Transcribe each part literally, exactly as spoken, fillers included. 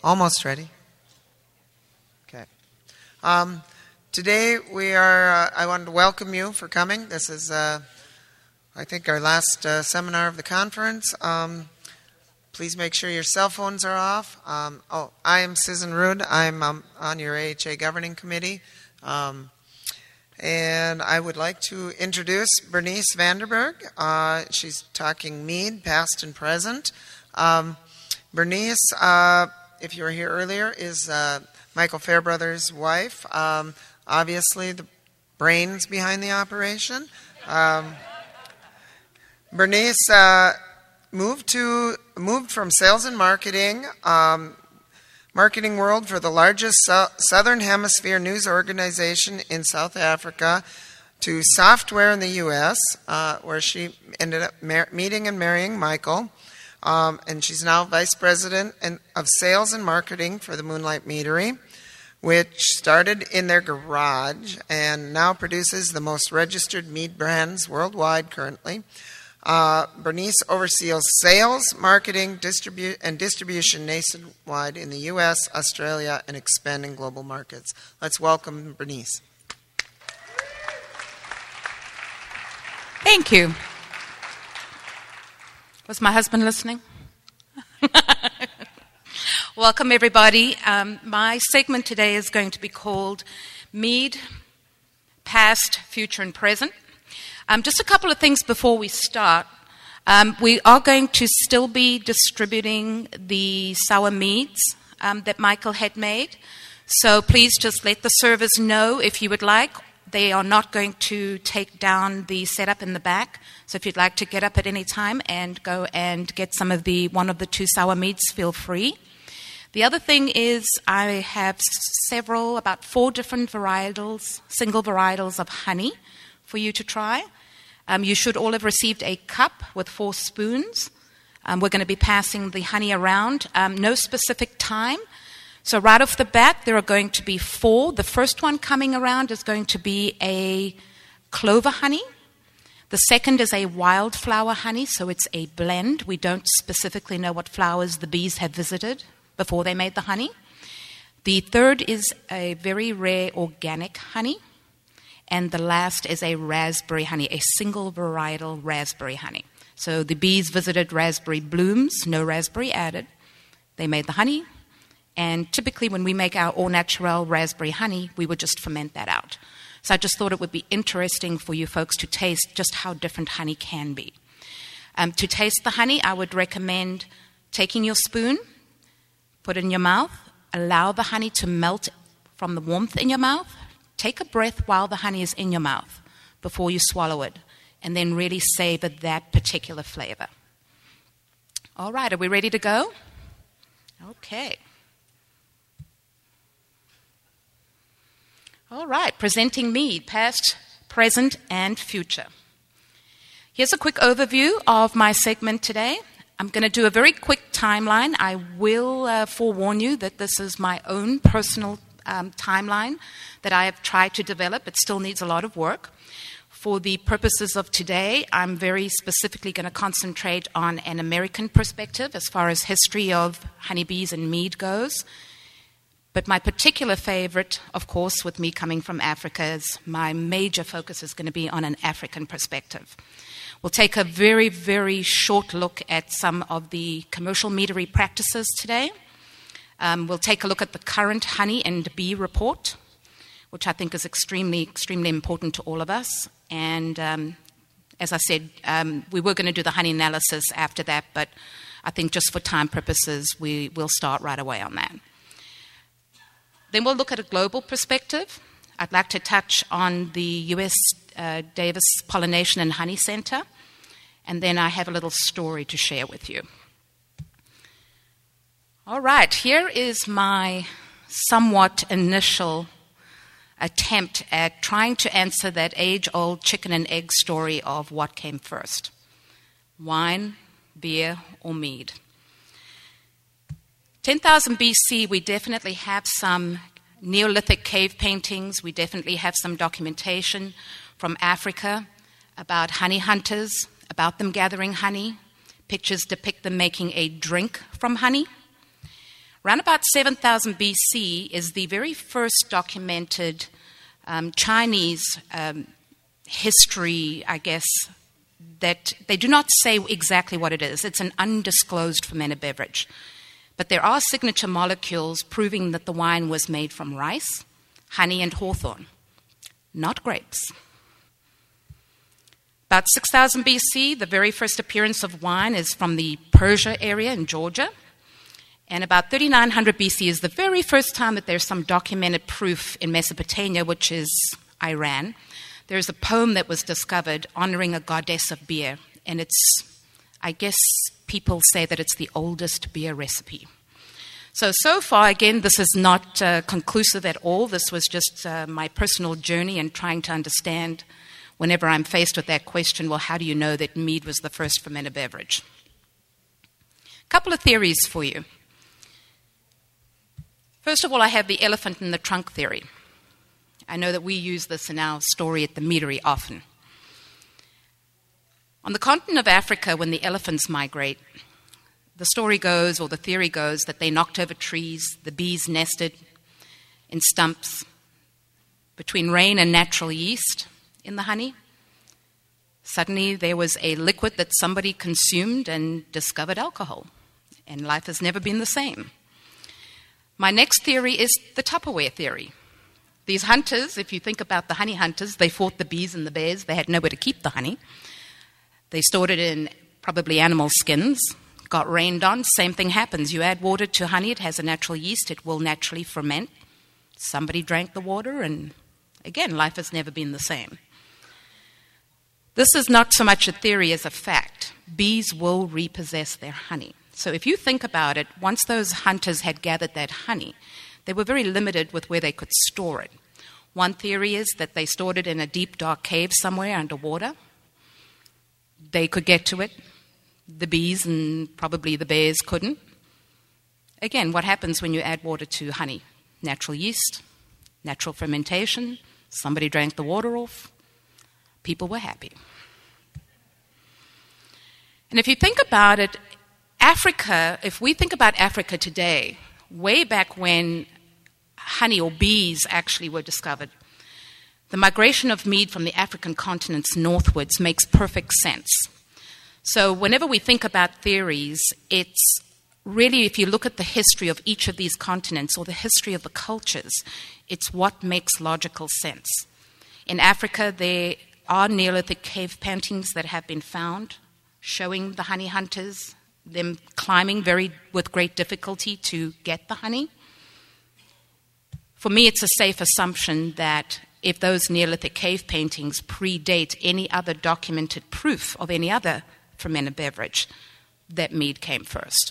Almost ready. Okay. Um, today we are, uh, I wanted to welcome you for coming. This is, uh, I think, our last uh, seminar of the conference. Um, please make sure your cell phones are off. Um, oh, I am Susan Rudd. I'm um, on your A H A Governing Committee. Um, and I would like to introduce Bernice Vanderberg. Uh, she's talking mead, past and present. Um, Bernice, uh, if you were here earlier, is uh, Michael Fairbrother's wife. Um, obviously, the brains behind the operation. Um, Bernice uh, moved to moved from sales and marketing, um, marketing world for the largest so- Southern Hemisphere news organization in South Africa, to software in the U S, uh, where she ended up mar- meeting and marrying Michael. Um, and she's now Vice President of Sales and Marketing for the Moonlight Meadery, which started in their garage and now produces the most registered mead brands worldwide currently. Uh, Bernice oversees sales, marketing, distribu- and distribution nationwide in the U S, Australia, and expanding global markets. Let's welcome Bernice. Thank you. Was my husband listening? Welcome, everybody. Um, my segment today is going to be called Mead, Past, Future, and Present. Um, just a couple of things before we start. Um, we are going to still be distributing the sour meads um, that Michael had made. So please just let the servers know if you would like. They are not going to take down the setup in the back. So if you'd like to get up at any time and go and get some of the one of the two sour meads, feel free. The other thing is I have several, about four different varietals, single varietals of honey for you to try. Um, you should all have received a cup with four spoons. Um, we're going to be passing the honey around. Um, no specific time. So right off the bat, there are going to be four. The first one coming around is going to be a clover honey. The second is a wildflower honey, so it's a blend. We don't specifically know what flowers the bees have visited before they made the honey. The third is a very rare organic honey. And the last is a raspberry honey, a single varietal raspberry honey. So the bees visited raspberry blooms, no raspberry added. They made the honey. And typically when we make our au-naturel raspberry honey, we would just ferment that out. So I just thought it would be interesting for you folks to taste just how different honey can be. Um, to taste the honey, I would recommend taking your spoon, put it in your mouth, allow the honey to melt from the warmth in your mouth. Take a breath while the honey is in your mouth before you swallow it, and then really savor that particular flavor. All right, are we ready to go? Okay. All right, presenting mead, past, present, and future. Here's a quick overview of my segment today. I'm going to do a very quick timeline. I will uh, forewarn you that this is my own personal um, timeline that I have tried to develop. It still needs a lot of work. For the purposes of today, I'm very specifically going to concentrate on an American perspective as far as history of honeybees and mead goes. But my particular favorite, of course, with me coming from Africa, is my major focus is going to be on an African perspective. We'll take a very, very short look at some of the commercial meadery practices today. Um, we'll take a look at the current honey and bee report, which I think is extremely, extremely important to all of us. And um, as I said, um, we were going to do the honey analysis after that, but I think just for time purposes, we will start right away on that. Then we'll look at a global perspective. I'd like to touch on the U S uh, Davis Pollination and Honey Center, and then I have a little story to share with you. All right, here is my somewhat initial attempt at trying to answer that age-old chicken and egg story of what came first, wine, beer, or mead. ten thousand B C, we definitely have some Neolithic cave paintings. We definitely have some documentation from Africa about honey hunters, about them gathering honey. Pictures depict them making a drink from honey. Around about seven thousand B C is the very first documented um, Chinese um, history, I guess, that they do not say exactly what it is. It's an undisclosed fermented beverage. But there are signature molecules proving that the wine was made from rice, honey, and hawthorn, not grapes. About six thousand B C, the very first appearance of wine is from the Persia area in Georgia. And about thirty-nine hundred B C is the very first time that there's some documented proof in Mesopotamia, which is Iran. There's a poem that was discovered honoring a goddess of beer. And it's, I guess people say that it's the oldest beer recipe. So, so far, again, this is not uh, conclusive at all. This was just uh, my personal journey in trying to understand whenever I'm faced with that question, well, how do you know that mead was the first fermented beverage? A couple of theories for you. First of all, I have the elephant in the trunk theory. I know that we use this in our story at the meadery often. On the continent of Africa, when the elephants migrate, the story goes, or the theory goes, that they knocked over trees, the bees nested in stumps, between rain and natural yeast in the honey. Suddenly there was a liquid that somebody consumed and discovered alcohol, and life has never been the same. My next theory is the Tupperware theory. These hunters, if you think about the honey hunters, they fought the bees and the bears. They had nowhere to keep the honey. They stored it in probably animal skins, got rained on. Same thing happens. You add water to honey, it has a natural yeast. It will naturally ferment. Somebody drank the water, and again, life has never been the same. This is not so much a theory as a fact. Bees will repossess their honey. So if you think about it, once those hunters had gathered that honey, they were very limited with where they could store it. One theory is that they stored it in a deep, dark cave somewhere underwater. They could get to it. The bees and probably the bears couldn't. Again, what happens when you add water to honey? Natural yeast, natural fermentation. Somebody drank the water off. People were happy. And if you think about it, Africa, if we think about Africa today, way back when honey or bees actually were discovered, the migration of mead from the African continents northwards makes perfect sense. So whenever we think about theories, it's really, if you look at the history of each of these continents or the history of the cultures, it's what makes logical sense. In Africa, there are Neolithic cave paintings that have been found showing the honey hunters, them climbing very with great difficulty to get the honey. For me, it's a safe assumption that if those Neolithic cave paintings predate any other documented proof of any other fermented beverage, that mead came first.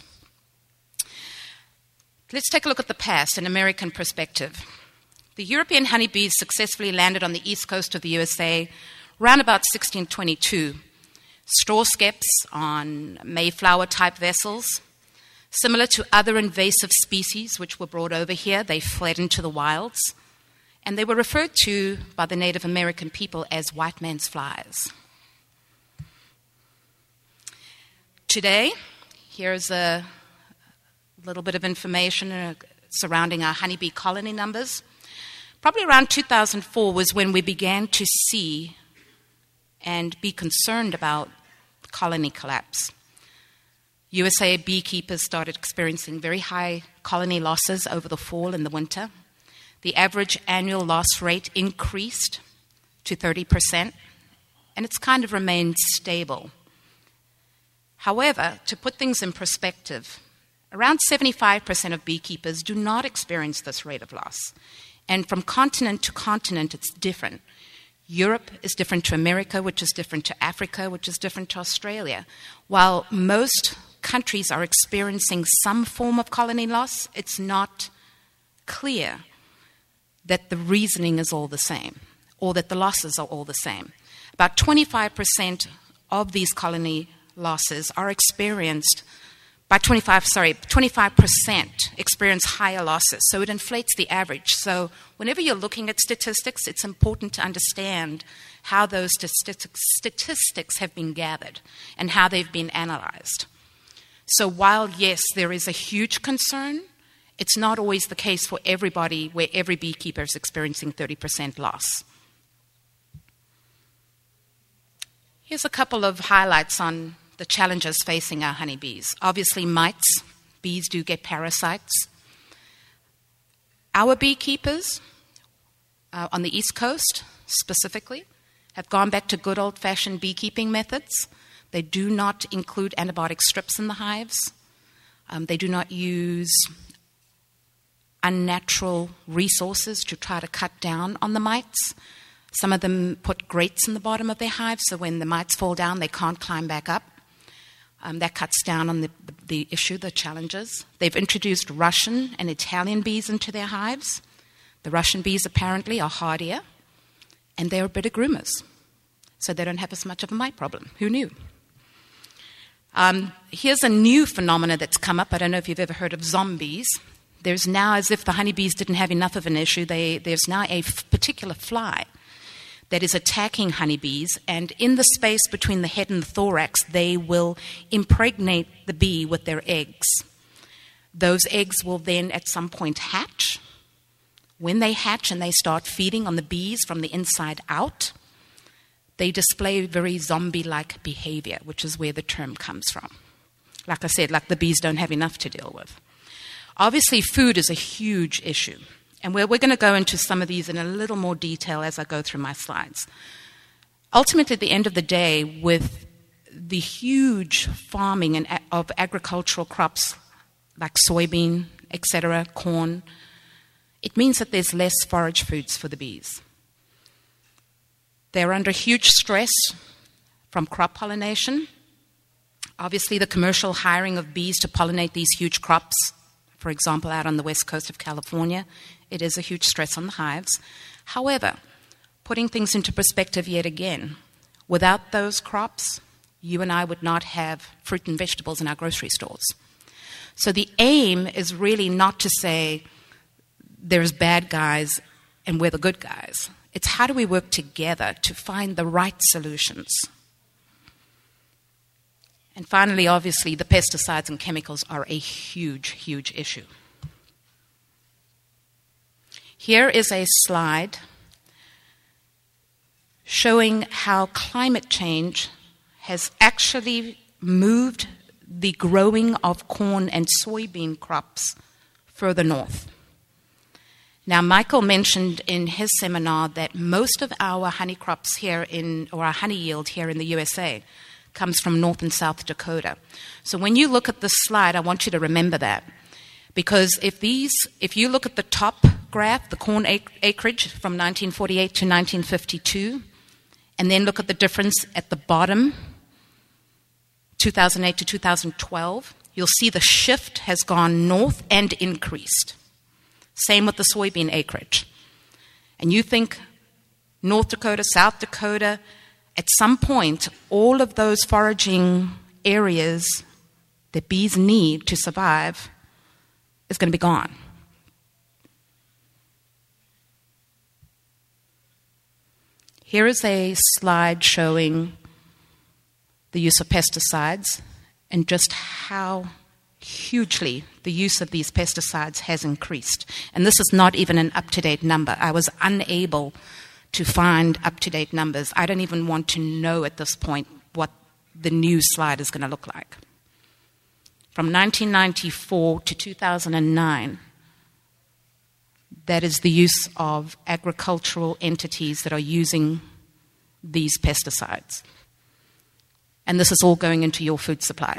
Let's take a look at the past, an American perspective. The European honeybees successfully landed on the east coast of the U S A around about sixteen twenty-two. Straw skeps on Mayflower-type vessels. Similar to other invasive species which were brought over here, they fled into the wilds, and they were referred to by the Native American people as white man's flies. Today, here's a little bit of information uh, surrounding our honeybee colony numbers. Probably around two thousand four was when we began to see and be concerned about colony collapse. U S A beekeepers started experiencing very high colony losses over the fall and the winter. The average annual loss rate increased to thirty percent, and it's kind of remained stable. However, to put things in perspective, around seventy-five percent of beekeepers do not experience this rate of loss. And from continent to continent, it's different. Europe is different to America, which is different to Africa, which is different to Australia. While most countries are experiencing some form of colony loss, it's not clear that the reasoning is all the same or that the losses are all the same. About twenty-five percent of these colony losses are experienced by twenty-five, sorry, twenty-five percent experience higher losses. So it inflates the average. So whenever you're looking at statistics, it's important to understand how those statistics, statistics have been gathered and how they've been analyzed. So while, yes, there is a huge concern, It's not always the case for everybody where every beekeeper is experiencing thirty percent loss. Here's a couple of highlights on the challenges facing our honeybees. Obviously, mites. Bees do get parasites. Our beekeepers uh, on the East Coast specifically have gone back to good old-fashioned beekeeping methods. They do not include antibiotic strips in the hives. Um, they do not use unnatural resources to try to cut down on the mites. Some of them put grates in the bottom of their hives, so when the mites fall down, they can't climb back up. Um, that cuts down on the, the, the issue, the challenges. They've introduced Russian and Italian bees into their hives. The Russian bees apparently are hardier, and they're better groomers, so they don't have as much of a mite problem. Who knew? Um, here's a new phenomenon that's come up. I don't know if you've ever heard of zombies. There's now, as if the honeybees didn't have enough of an issue, they, there's now a f- particular fly that is attacking honeybees, and in the space between the head and the thorax, they will impregnate the bee with their eggs. Those eggs will then at some point hatch. When they hatch and they start feeding on the bees from the inside out, they display very zombie-like behavior, which is where the term comes from. Like I said, like the bees don't have enough to deal with. Obviously, food is a huge issue. And we're, we're going to go into some of these in a little more detail as I go through my slides. Ultimately, at the end of the day, with the huge farming and, of agricultural crops like soybean, et cetera, corn, it means that there's less forage foods for the bees. They're under huge stress from crop pollination. Obviously, the commercial hiring of bees to pollinate these huge crops, for example, out on the west coast of California, it is a huge stress on the hives. However, putting things into perspective yet again, without those crops, you and I would not have fruit and vegetables in our grocery stores. So the aim is really not to say there's bad guys and we're the good guys. It's how do we work together to find the right solutions. And finally, obviously, the pesticides and chemicals are a huge, huge issue. Here is a slide showing how climate change has actually moved the growing of corn and soybean crops further north. Now, Michael mentioned in his seminar that most of our honey crops here in, or our honey yield here in the U S A, comes from North and South Dakota. So when you look at this slide, I want you to remember that. Because if these, if you look at the top graph, the corn acreage from nineteen forty-eight to nineteen fifty-two, and then look at the difference at the bottom, two thousand eight to two thousand twelve, you'll see the shift has gone north and increased. Same with the soybean acreage. And you think North Dakota, South Dakota, at some point, all of those foraging areas that bees need to survive is going to be gone. Here is a slide showing the use of pesticides and just how hugely the use of these pesticides has increased. And this is not even an up-to-date number. I was unable to find up-to-date numbers. I don't even want to know at this point what the new slide is going to look like. From nineteen ninety-four to two thousand nine, that is the use of agricultural entities that are using these pesticides. And this is all going into your food supply.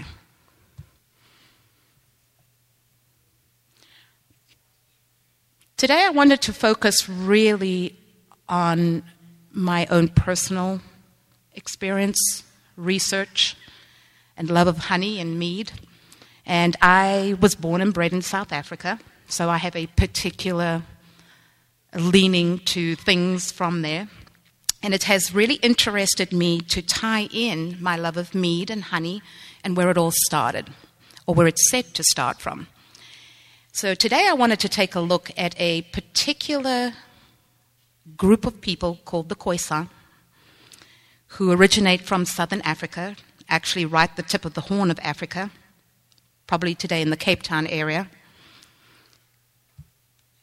Today I wanted to focus really on my own personal experience, research, and love of honey and mead. And I was born and bred in South Africa, so I have a particular leaning to things from there. And it has really interested me to tie in my love of mead and honey and where it all started, or where it's said to start from. So today I wanted to take a look at a particular group of people called the Khoisan, who originate from southern Africa, actually right at the tip of the Horn of Africa, probably today in the Cape Town area.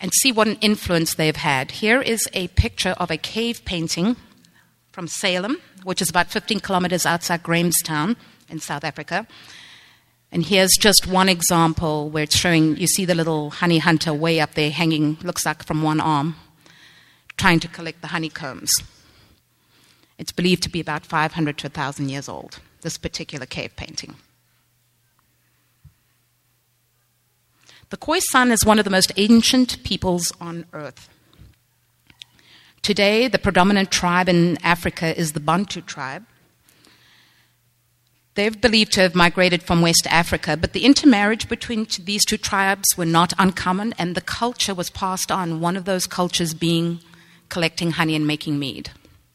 and see what an influence they've had. Here is a picture of a cave painting from Salem, which is about fifteen kilometers outside Grahamstown in South Africa. And here's just one example where it's showing, you see the little honey hunter way up there hanging, looks like from one arm, trying to collect the honeycombs. It's believed to be about five hundred to one thousand years old, this particular cave painting. The Khoisan is one of the most ancient peoples on earth. Today, the predominant tribe in Africa is the Bantu tribe. They're believed to have migrated from West Africa, but the intermarriage between these two tribes were not uncommon, and the culture was passed on, one of those cultures being collecting honey and making mead.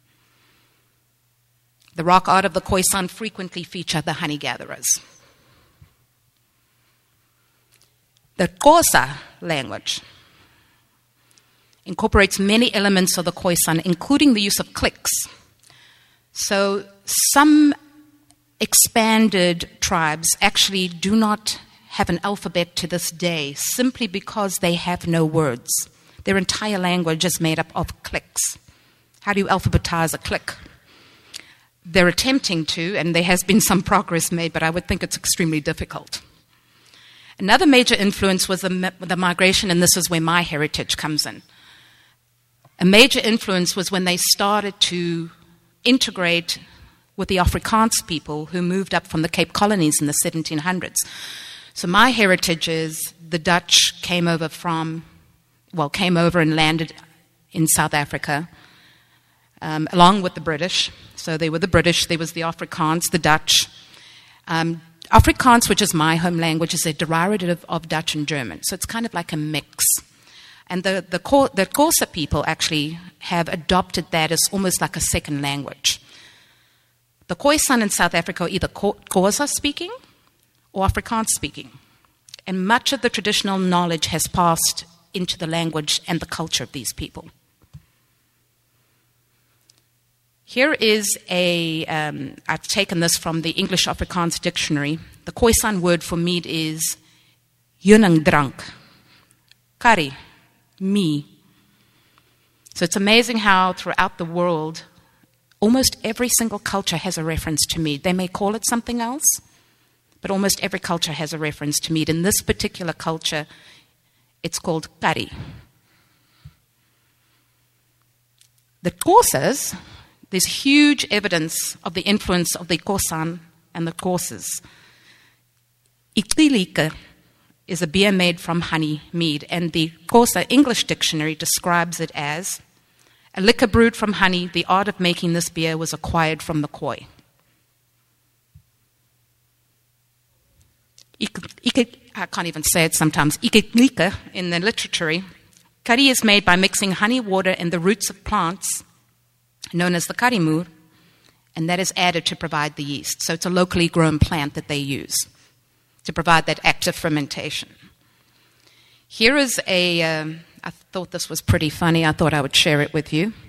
The rock art of the Khoisan frequently feature the honey gatherers. The Xhosa language incorporates many elements of the Khoisan, including the use of clicks. So some expanded tribes actually do not have an alphabet to this day, simply because they have no words. Their entire language is made up of clicks. How do you alphabetize a click? They're attempting to, and there has been some progress made, but I would think it's extremely difficult. Another major influence was the, the migration, and this is where my heritage comes in. A major influence was when they started to integrate with the Afrikaans people who moved up from the Cape Colonies in the seventeen hundreds. So my heritage is the Dutch came over from, well, came over and landed in South Africa, um, along with the British. So they were the British, there was the Afrikaans, the Dutch. Um, Afrikaans, which is my home language, is a derivative of Dutch and German. So it's kind of like a mix. And the, the, the Xhosa people actually have adopted that as almost like a second language. The Khoisan in South Africa are either Xhosa speaking or Afrikaans speaking. And much of the traditional knowledge has passed into the language and the culture of these people. Here is a, um, I've taken this from the English Afrikaans dictionary. The Khoisan word for mead is Yunangdrank, Kari, me. So it's amazing how throughout the world, almost every single culture has a reference to mead. They may call it something else, but almost every culture has a reference to mead. In this particular culture, it's called Kari. The Xhosas, there's huge evidence of the influence of the Khoisan and the Xhosas. Iqilika is a beer made from honey mead, and the Xhosa English dictionary describes it as a liquor brewed from honey. The art of making this beer was acquired from the Khoi. I can't even say it sometimes. Iqilika in the literature, curry is made by mixing honey, water, and the roots of plants known as the karimur, and that is added to provide the yeast. So it's a locally grown plant that they use to provide that active fermentation. Here is a, um, I thought this was pretty funny. I thought I would share it with you.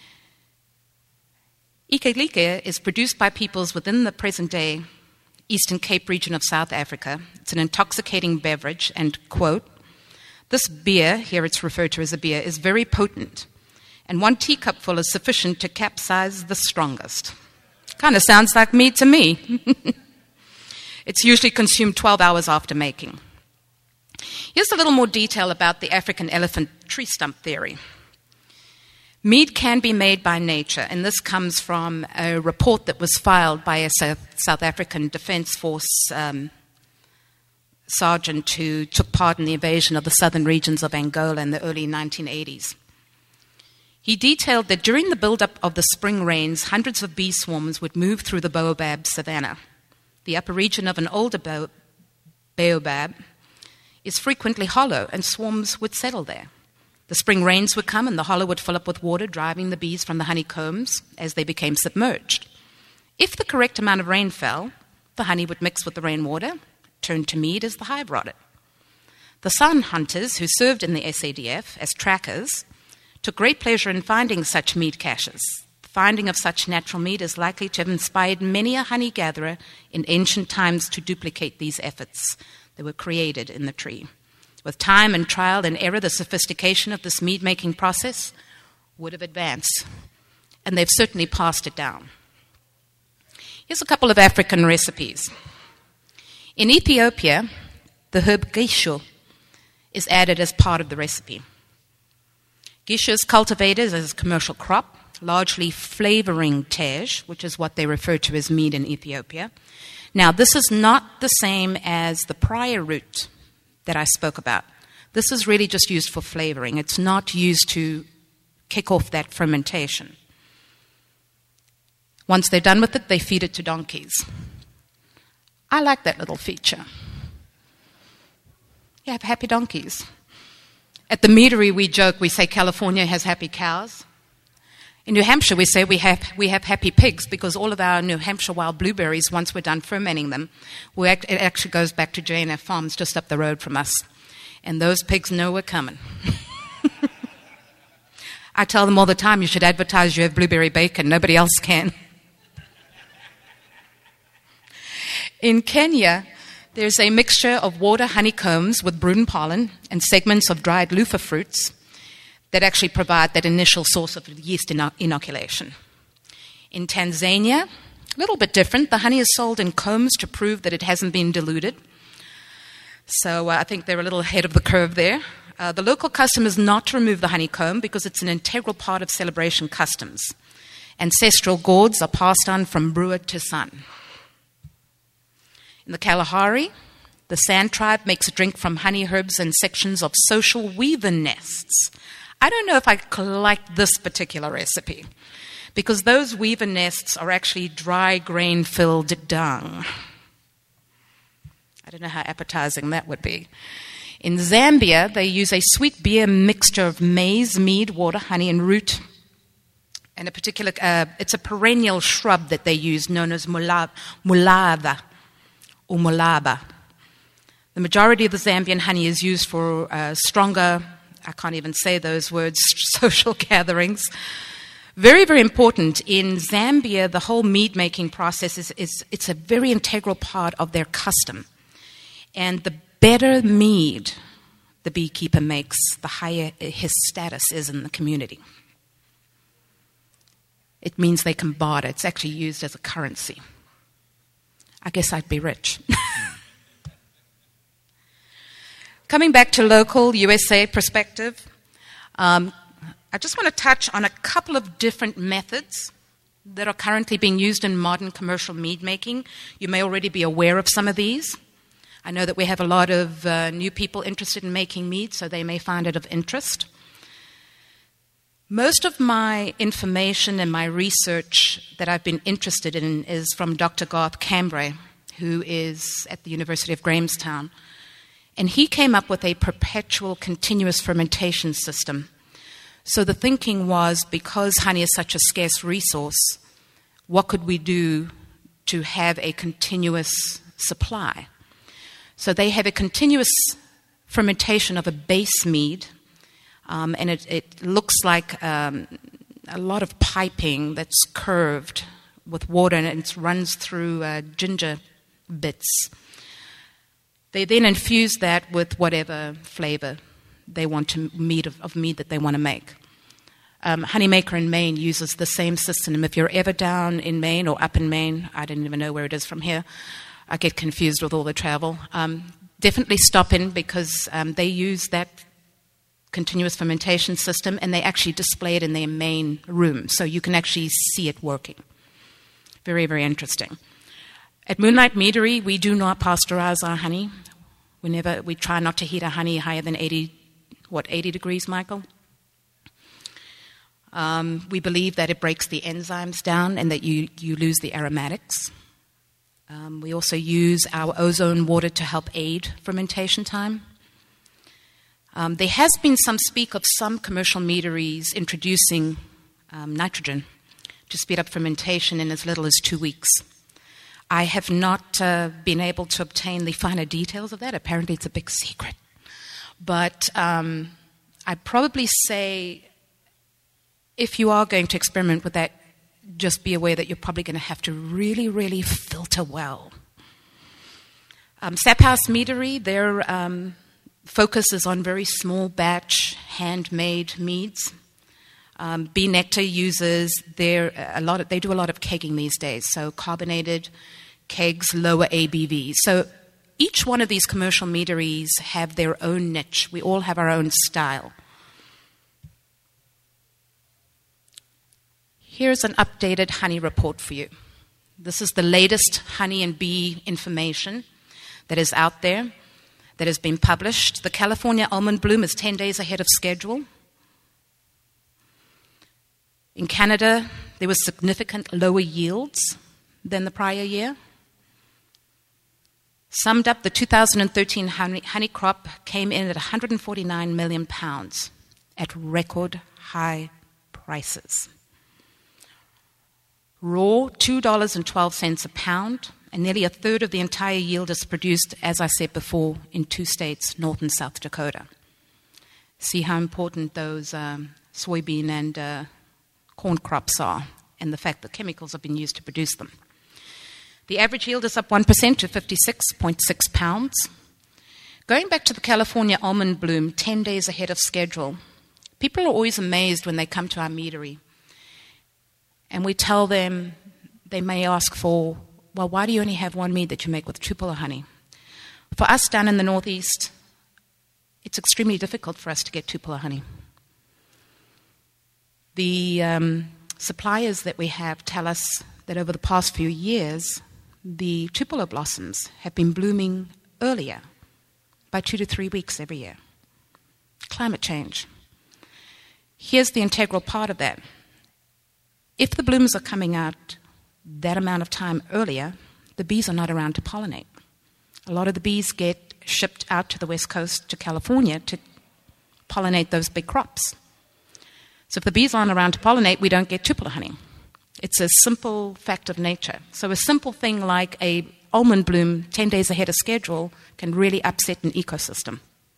Iqilika is produced by peoples within the present-day Eastern Cape region of South Africa. It's an intoxicating beverage, and, quote, this beer, here it's referred to as a beer, is very potent, and one teacupful is sufficient to capsize the strongest. Kind of sounds like mead to me. It's usually consumed twelve hours after making. Here's a little more detail about the African elephant tree stump theory. Mead can be made by nature, and this comes from a report that was filed by a South African Defence Force um, sergeant who took part in the invasion of the southern regions of Angola in the early nineteen eighties. He detailed that during the build-up of the spring rains, hundreds of bee swarms would move through the baobab savanna. The upper region of an older ba- baobab is frequently hollow, and swarms would settle there. The spring rains would come, and the hollow would fill up with water, driving the bees from the honeycombs as they became submerged. If the correct amount of rain fell, the honey would mix with the rainwater, turn to mead as the hive brought it. The sun hunters who served in the S A D F as trackers took great pleasure in finding such mead caches. The finding of such natural mead is likely to have inspired many a honey gatherer in ancient times to duplicate these efforts that were created in the tree. With time and trial and error, the sophistication of this mead-making process would have advanced, and they've certainly passed it down. Here's a couple of African recipes. In Ethiopia, the herb gisho is added as part of the recipe. Gisho is cultivated as a commercial crop, largely flavoring tej, which is what they refer to as mead in Ethiopia. Now, this is not the same as the prior root that I spoke about. This is really just used for flavoring. It's not used to kick off that fermentation. Once they're done with it, they feed it to donkeys. I like that little feature. You have happy donkeys. At the meadery, we joke, we say California has happy cows. In New Hampshire, we say we have we have happy pigs because all of our New Hampshire wild blueberries, once we're done fermenting them, we act, it actually goes back to J and F Farms just up the road from us. And those pigs know we're coming. I tell them all the time, you should advertise you have blueberry bacon. Nobody else can. In Kenya, there's a mixture of water honeycombs with brood and pollen and segments of dried loofah fruits that actually provide that initial source of yeast inoculation. In Tanzania, a little bit different. The honey is sold in combs to prove that it hasn't been diluted. So uh, I think they're a little ahead of the curve there. Uh, the local custom is not to remove the honeycomb because it's an integral part of celebration customs. Ancestral gourds are passed on from brewer to son. In the Kalahari, the Sand tribe makes a drink from honey herbs and sections of social weaver nests. I don't know if I like this particular recipe because those weaver nests are actually dry grain-filled dung. I don't know how appetizing that would be. In Zambia, they use a sweet beer mixture of maize, mead, water, honey, and root. And a particular, uh, it's a perennial shrub that they use known as mulava or mulaba. The majority of the Zambian honey is used for uh, stronger, I can't even say those words, social gatherings. Very, very important. In Zambia, the whole mead-making process is, is it's a very integral part of their custom. And the better mead the beekeeper makes, the higher his status is in the community. It means they can barter. It's actually used as a currency. I guess I'd be rich. Coming back to local U S A perspective, um, I just want to touch on a couple of different methods that are currently being used in modern commercial mead making. You may already be aware of some of these. I know that we have a lot of uh, new people interested in making mead, so they may find it of interest. Most of my information and my research that I've been interested in is from Doctor Garth Cambray, who is at the University of Grahamstown. And he came up with a perpetual continuous fermentation system. So the thinking was, because honey is such a scarce resource, what could we do to have a continuous supply? So they have a continuous fermentation of a base mead, um, and it, it looks like um, a lot of piping that's curved with water, and it runs through uh, ginger bits. They then infuse that with whatever flavor they want to mead of, of mead that they want to make. Um, Honeymaker in Maine uses the same system. If you're ever down in Maine or up in Maine, I don't even know where it is from here. I get confused with all the travel. Um, definitely stop in because um, they use that continuous fermentation system and they actually display it in their main room, so you can actually see it working. Very, very interesting. At Moonlight Meadery, we do not pasteurize our honey. We never. We try not to heat our honey higher than eighty, what, eighty degrees, Michael? Um, we believe that it breaks the enzymes down and that you, you lose the aromatics. Um, we also use our ozone water to help aid fermentation time. Um, there has been some speak of some commercial meaderies introducing um, nitrogen to speed up fermentation in as little as two weeks. I have not uh, been able to obtain the finer details of that. Apparently it's a big secret. But um, I'd probably say if you are going to experiment with that, just be aware that you're probably going to have to really, really filter well. Um, Sap House Meadery, they're, um, focus is on very small batch, handmade meads. Um, Bee Nectar uses their a lot. Of, they do a lot of kegging these days, so carbonated kegs, lower A B Vs. So each one of these commercial meaderies have their own niche. We all have our own style. Here's an updated honey report for you. This is the latest honey and bee information that is out there, that has been published. The California almond bloom is ten days ahead of schedule. In Canada, there were significant lower yields than the prior year. Summed up, the two thousand thirteen honey, honey crop came in at one hundred forty-nine million pounds at record high prices. Raw, two dollars and twelve cents a pound, and nearly a third of the entire yield is produced, as I said before, in two states, North and South Dakota. See how important those um, soybean and uh, corn crops are, and the fact that chemicals have been used to produce them. The average yield is up one percent to fifty-six point six pounds. Going back to the California almond bloom, ten days ahead of schedule, people are always amazed when they come to our meadery. And we tell them, they may ask for, well, why do you only have one mead that you make with Tupelo honey? For us down in the Northeast, it's extremely difficult for us to get Tupelo honey. The um, suppliers that we have tell us that over the past few years, the Tupelo blossoms have been blooming earlier by two to three weeks every year. Climate change. Here's the integral part of that. If the blooms are coming out that amount of time earlier, the bees are not around to pollinate. A lot of the bees get shipped out to the West Coast, to California, to pollinate those big crops. So if the bees aren't around to pollinate, we don't get Tupelo honey. It's a simple fact of nature. So a simple thing like a almond bloom ten days ahead of schedule can really upset an ecosystem.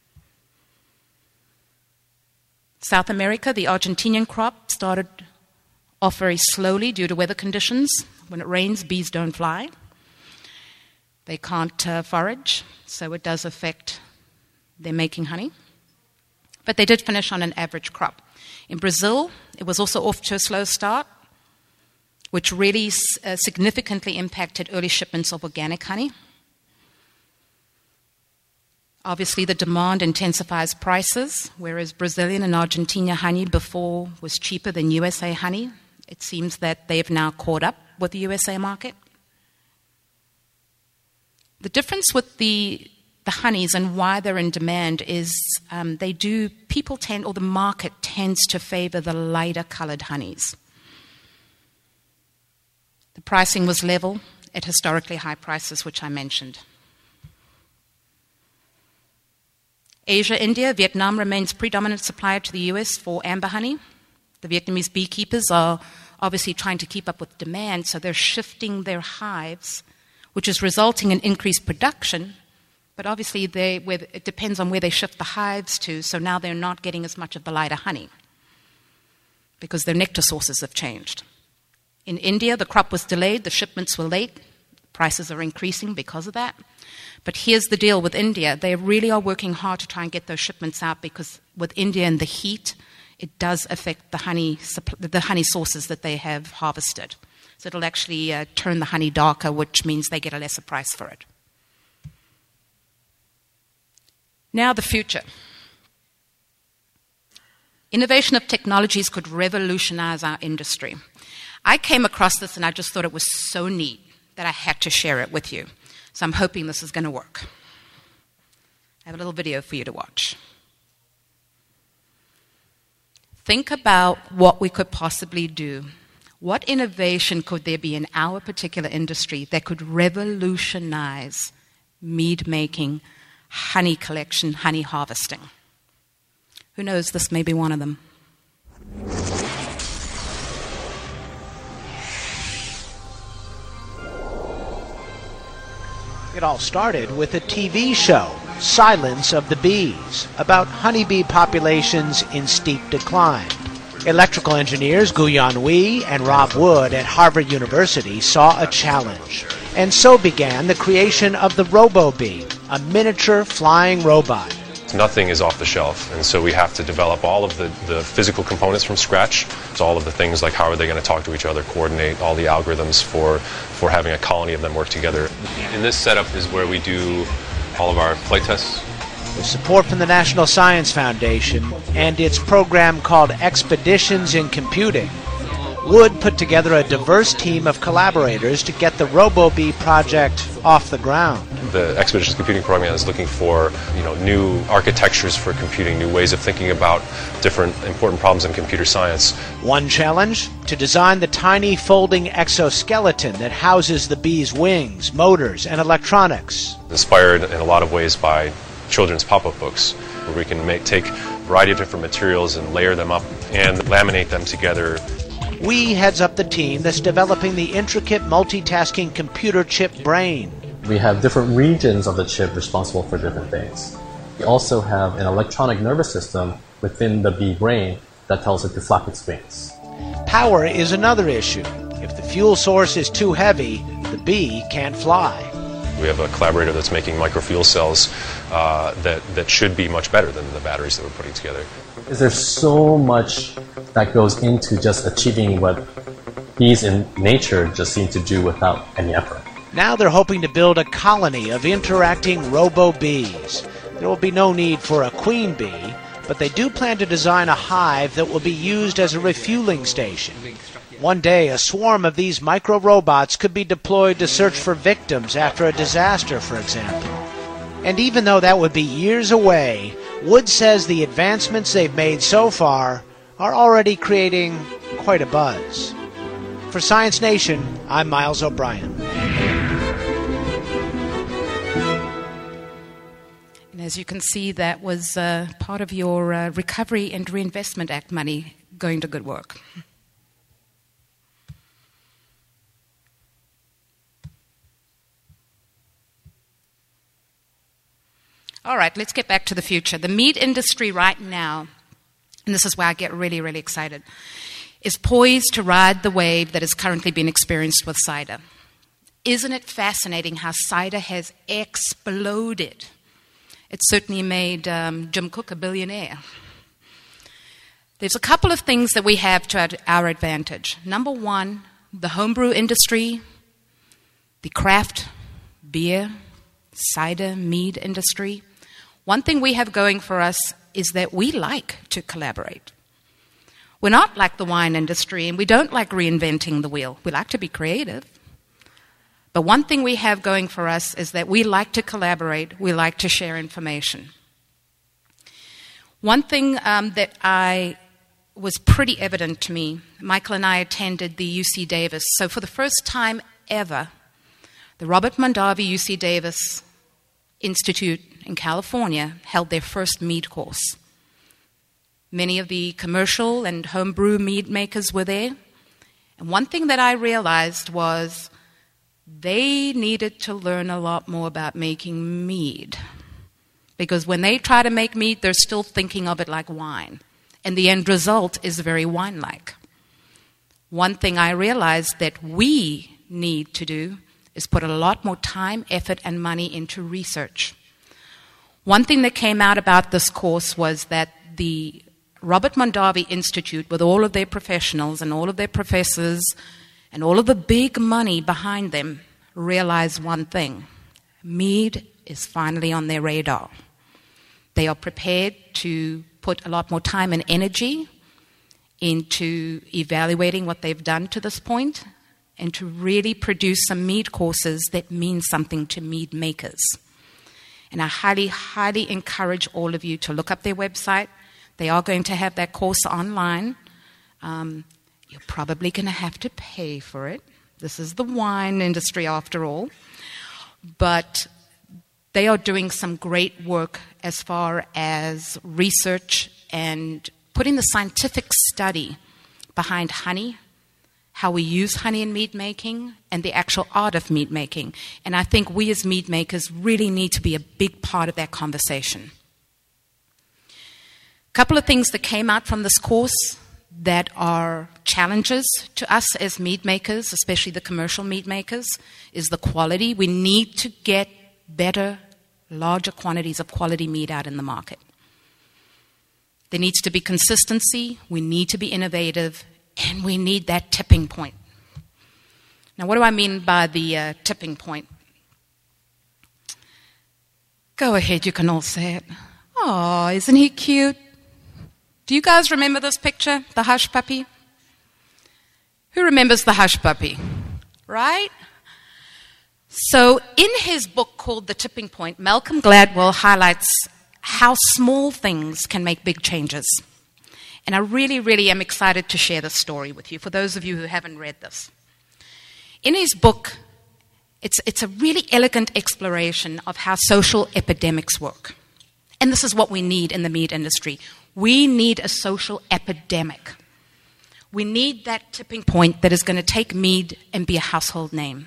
South America, the Argentinian crop started off very slowly due to weather conditions. When it rains, bees don't fly. They can't uh, forage, so it does affect their making honey. But they did finish on an average crop. In Brazil, it was also off to a slow start, which really uh, significantly impacted early shipments of organic honey. Obviously, the demand intensifies prices, whereas Brazilian and Argentina honey before was cheaper than U S A honey. It seems that they've now caught up with the U S A market. The difference with the, the honeys and why they're in demand is um, they do, people tend, or the market tends to favor the lighter colored honeys. The pricing was level at historically high prices, which I mentioned. Asia, India, Vietnam remains predominant supplier to the U S for amber honey. The Vietnamese beekeepers are obviously trying to keep up with demand, so they're shifting their hives, which is resulting in increased production. But obviously, they, where, it depends on where they shift the hives to, so now they're not getting as much of the lighter honey because their nectar sources have changed. In India, the crop was delayed, the shipments were late, prices are increasing because of that. But here's the deal with India. They really are working hard to try and get those shipments out because with India and the heat, it does affect the honey, the honey sources that they have harvested. So it'll actually uh, turn the honey darker, which means they get a lesser price for it. Now the future. Innovation of technologies could revolutionize our industry. I came across this and I just thought it was so neat that I had to share it with you. So I'm hoping this is going to work. I have a little video for you to watch. Think about what we could possibly do. What innovation could there be in our particular industry that could revolutionize mead making, honey collection, honey harvesting? Who knows, this may be one of them. It all started with a T V show, Silence of the Bees, about honeybee populations in steep decline. Electrical engineers Guyan Wee and Rob Wood at Harvard University saw a challenge. And so began the creation of the RoboBee, a miniature flying robot. Nothing is off the shelf, and so we have to develop all of the, the physical components from scratch. So all of the things like how are they going to talk to each other, coordinate, all the algorithms for, for having a colony of them work together. In this setup is where we do all of our flight tests. With support from the National Science Foundation and its program called Expeditions in Computing, Wood put together a diverse team of collaborators to get the RoboBee project off the ground. The Expeditions Computing Program is looking for, you know, new architectures for computing, new ways of thinking about different important problems in computer science. One challenge, to design the tiny folding exoskeleton that houses the bee's wings, motors, and electronics. Inspired in a lot of ways by children's pop-up books, where we can make, take a variety of different materials and layer them up and laminate them together. Wee heads up the team that's developing the intricate multitasking computer chip brain. We have different regions of the chip responsible for different things. We also have an electronic nervous system within the bee brain that tells it to flap its wings. Power is another issue. If the fuel source is too heavy, the bee can't fly. We have a collaborator that's making microfuel cells uh, that, that should be much better than the batteries that we're putting together. There's so much that goes into just achieving what bees in nature just seem to do without any effort. Now they're hoping to build a colony of interacting robo-bees. There will be no need for a queen bee, but they do plan to design a hive that will be used as a refueling station. One day, a swarm of these micro-robots could be deployed to search for victims after a disaster, for example. And even though that would be years away, Wood says the advancements they've made so far are already creating quite a buzz. For Science Nation, I'm Miles O'Brien. And as you can see, that was uh, part of your uh, Recovery and Reinvestment Act money going to good work. All right, let's get back to the future. The meat industry right now, and this is where I get really, really excited, is poised to ride the wave that has currently been experienced with cider. Isn't it fascinating how cider has exploded? It certainly made um, Jim Cook a billionaire. There's a couple of things that we have to our advantage. Number one, the homebrew industry, the craft beer, cider, mead industry. One thing we have going for us is that we like to collaborate. We're not like the wine industry, and we don't like reinventing the wheel. We like to be creative. But one thing we have going for us is that we like to collaborate. We like to share information. One thing um, that I was pretty evident to me, Michael and I attended the U C Davis. So for the first time ever, the Robert Mondavi U C Davis Institute in California held their first mead course. Many of the commercial and homebrew mead makers were there. And one thing that I realized was they needed to learn a lot more about making mead. Because when they try to make mead, they're still thinking of it like wine. And the end result is very wine-like. One thing I realized that we need to do is put a lot more time, effort, and money into research. One thing that came out about this course was that the Robert Mondavi Institute, with all of their professionals and all of their professors and all of the big money behind them, realized one thing. Mead is finally on their radar. They are prepared to put a lot more time and energy into evaluating what they've done to this point and to really produce some mead courses that mean something to mead makers. And I highly, highly encourage all of you to look up their website. They are going to have that course online. Um, you're probably going to have to pay for it. This is the wine industry after all. But they are doing some great work as far as research and putting the scientific study behind honey, how we use honey in mead making, and the actual art of mead making. And I think we as mead makers really need to be a big part of that conversation. A couple of things that came out from this course that are challenges to us as mead makers, especially the commercial mead makers, is the quality. We need to get better, larger quantities of quality mead out in the market. There needs to be consistency, we need to be innovative, and we need that tipping point. Now, what do I mean by the uh, tipping point? Go ahead, you can all say it. Oh, isn't he cute? Do you guys remember this picture, the hush puppy? Who remembers the hush puppy? Right? So in his book called The Tipping Point, Malcolm Gladwell highlights how small things can make big changes. And I really, really am excited to share this story with you, for those of you who haven't read this. In his book, it's, it's a really elegant exploration of how social epidemics work. And this is what we need in the meat industry. We need a social epidemic. We need that tipping point that is going to take mead and be a household name.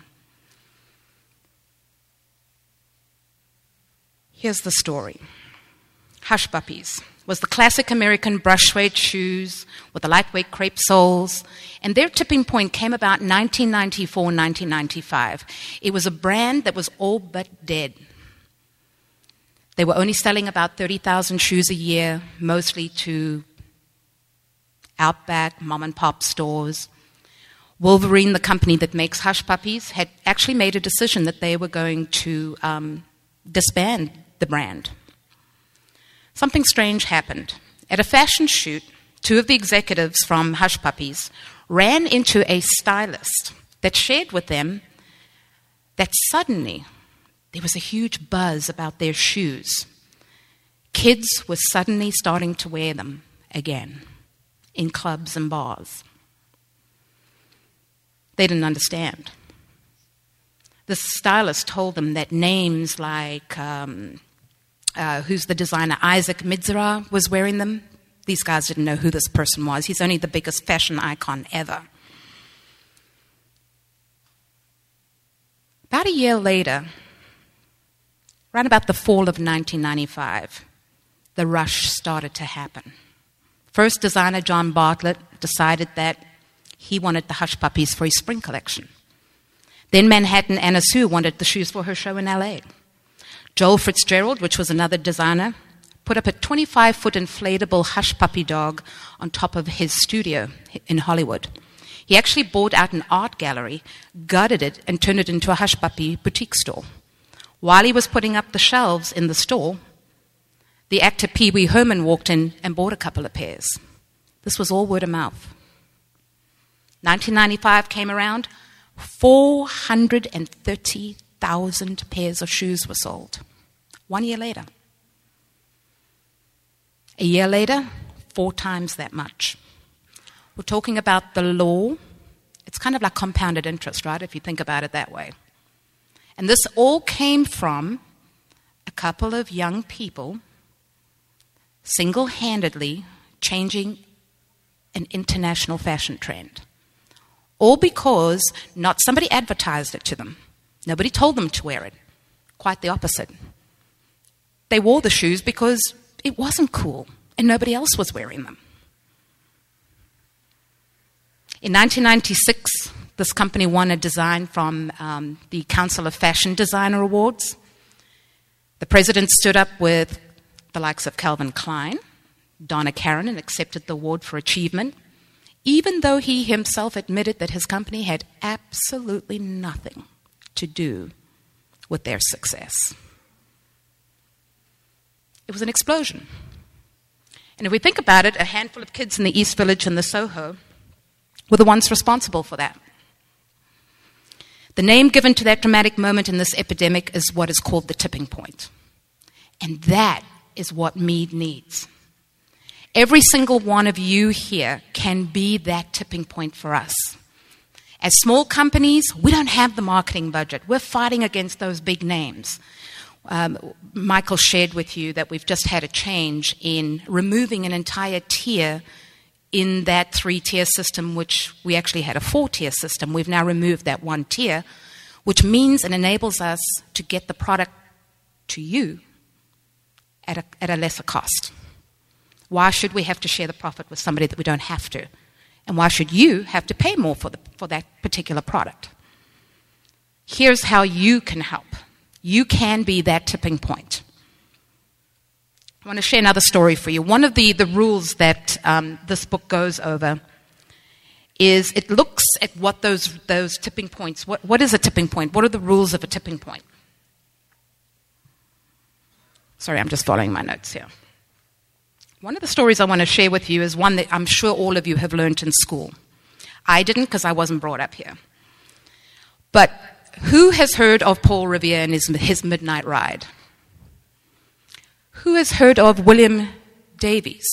Here's the story. Hush Puppies was the classic American brush suede shoes with the lightweight crepe soles, and their tipping point came about in nineteen ninety-four, nineteen ninety-five. It was a brand that was all but dead. They were only selling about thirty thousand shoes a year, mostly to Outback, mom-and-pop stores. Wolverine, the company that makes Hush Puppies, had actually made a decision that they were going to um, disband the brand. Something strange happened. At a fashion shoot, two of the executives from Hush Puppies ran into a stylist that shared with them that suddenly there was a huge buzz about their shoes. Kids were suddenly starting to wear them again in clubs and bars. They didn't understand. The stylist told them that names like, um, uh, who's the designer, Isaac Mizrahi was wearing them. These guys didn't know who this person was. He's only the biggest fashion icon ever. About a year later, around about the fall of nineteen ninety-five, the rush started to happen. First designer John Bartlett decided that he wanted the Hush Puppies for his spring collection. Then Manhattan Anna Sue wanted the shoes for her show in L A. Joel Fitzgerald, which was another designer, put up a twenty-five-foot inflatable Hush Puppy dog on top of his studio in Hollywood. He actually bought out an art gallery, gutted it, and turned it into a Hush Puppy boutique store. While he was putting up the shelves in the store, the actor Pee Wee Herman walked in and bought a couple of pairs. This was all word of mouth. nineteen ninety-five came around, four hundred thirty thousand pairs of shoes were sold. One year later. A year later, four times that much. We're talking about the law. It's kind of like compounded interest, right, if you think about it that way. And this all came from a couple of young people single-handedly changing an international fashion trend. All because not somebody advertised it to them. Nobody told them to wear it. Quite the opposite. They wore the shoes because it wasn't cool and nobody else was wearing them. In nineteen ninety-six, this company won a design from um, the Council of Fashion Designer Awards. The president stood up with the likes of Calvin Klein, Donna Karan, and accepted the award for achievement, even though he himself admitted that his company had absolutely nothing to do with their success. It was an explosion. And if we think about it, a handful of kids in the East Village and the Soho were the ones responsible for that. The name given to that dramatic moment in this epidemic is what is called the tipping point. And that is what Mead needs. Every single one of you here can be that tipping point for us. As small companies, we don't have the marketing budget. We're fighting against those big names. Um, Michael shared with you that we've just had a change in removing an entire tier in that three-tier system, which we actually had a four-tier system. We've now removed that one tier, which means and enables us to get the product to you at a, at a lesser cost. Why should we have to share the profit with somebody that we don't have to? And why should you have to pay more for, the, for that particular product? Here's how you can help. You can be that tipping point. I want to share another story for you. One of the, the rules that um, this book goes over is it looks at what those, those tipping points, what, what is a tipping point? What are the rules of a tipping point? Sorry, I'm just following my notes here. One of the stories I want to share with you is one that I'm sure all of you have learned in school. I didn't because I wasn't brought up here. But who has heard of Paul Revere and his, his midnight ride? Who has heard of William Davies?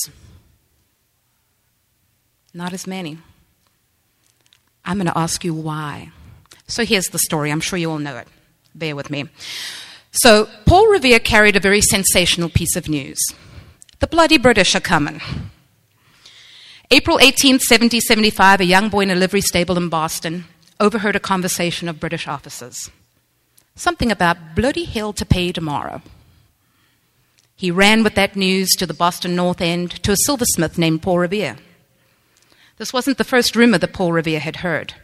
Not as many. I'm going to ask you why. So here's the story. I'm sure you all know it. Bear with me. So Paul Revere carried a very sensational piece of news. The bloody British are coming. April eighteenth, seventeen seventy-five, a young boy in a livery stable in Boston overheard a conversation of British officers. Something about bloody hell to pay tomorrow. He ran with that news to the Boston North End to a silversmith named Paul Revere. This wasn't the first rumor that Paul Revere had heard.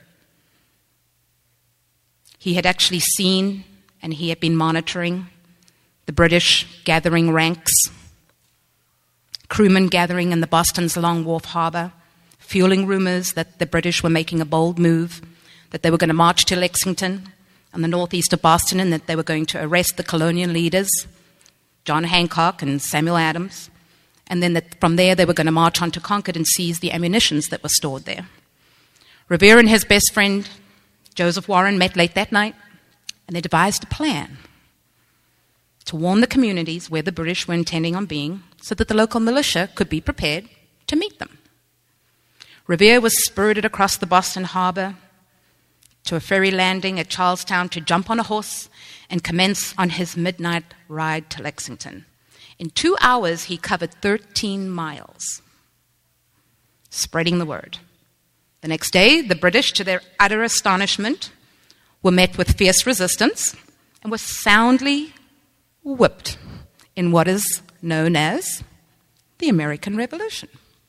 He had actually seen and he had been monitoring the British gathering ranks, crewmen gathering in the Boston's Long Wharf Harbor, fueling rumors that the British were making a bold move, that they were going to march to Lexington on the northeast of Boston and that they were going to arrest the colonial leaders, John Hancock and Samuel Adams, and then that from there they were going to march on to Concord and seize the ammunitions that were stored there. Revere and his best friend, Joseph Warren, met late that night, and they devised a plan to warn the communities where the British were intending on being so that the local militia could be prepared to meet them. Revere was spirited across the Boston Harbor to a ferry landing at Charlestown to jump on a horse and commence on his midnight ride to Lexington. In two hours, he covered thirteen miles, spreading the word. The next day, the British, to their utter astonishment, were met with fierce resistance and were soundly whipped in what is known as the American Revolution.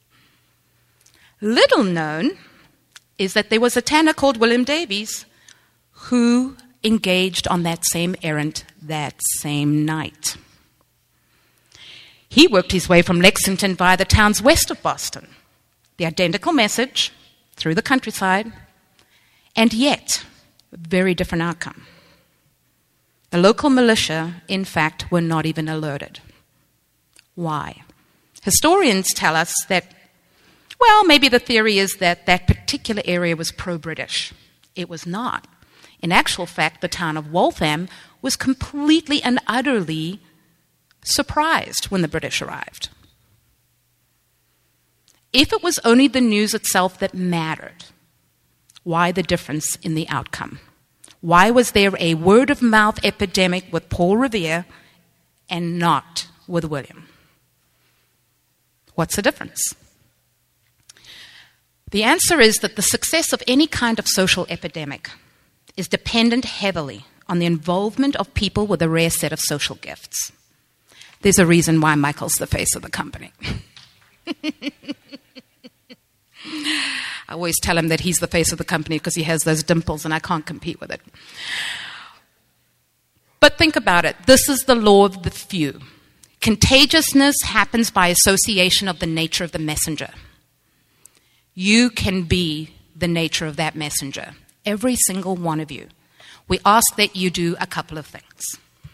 Little known is that there was a tanner called William Davies who engaged on that same errand that same night. He worked his way from Lexington via the towns west of Boston. The identical message through the countryside, and yet a very different outcome. The local militia, in fact, were not even alerted. Why? Historians tell us that, well, maybe the theory is that that particular area was pro-British. It was not. In actual fact, the town of Waltham was completely and utterly surprised when the British arrived. If it was only the news itself that mattered, why the difference in the outcome? Why was there a word-of-mouth epidemic with Paul Revere and not with William? What's the difference? The answer is that the success of any kind of social epidemic is dependent heavily on the involvement of people with a rare set of social gifts. There's a reason why Michael's the face of the company. I always tell him that he's the face of the company because he has those dimples and I can't compete with it. But think about it. This is the law of the few. Contagiousness happens by association of the nature of the messenger. You can be the nature of that messenger. Every single one of you. We ask that you do a couple of things.